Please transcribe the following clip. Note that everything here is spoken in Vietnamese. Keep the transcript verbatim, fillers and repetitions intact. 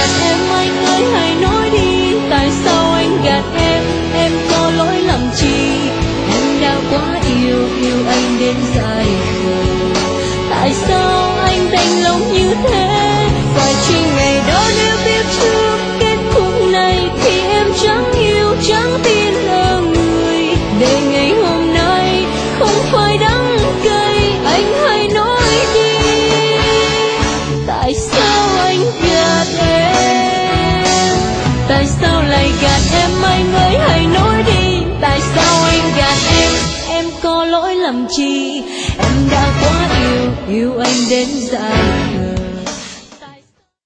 gạt em, anh ơi hãy nói đi, tại sao anh gạt em, em có lỗi lầm chi? Em đã quá yêu, yêu anh đến dại khờ. Tại sao anh đành lòng như thế? Phải chỉ ngày đó nếu biết trước kết cục này thì em chẳng yêu, chẳng tin ở người. Để ngày hôm nay không phải đắng cay, anh hãy nói đi, tại sao anh gạt em? Tại sao lại gạt em, anh ơi hãy nói đi, tại sao anh gạt em, em có lỗi lầm chi? Em đã quá yêu, yêu anh đến dại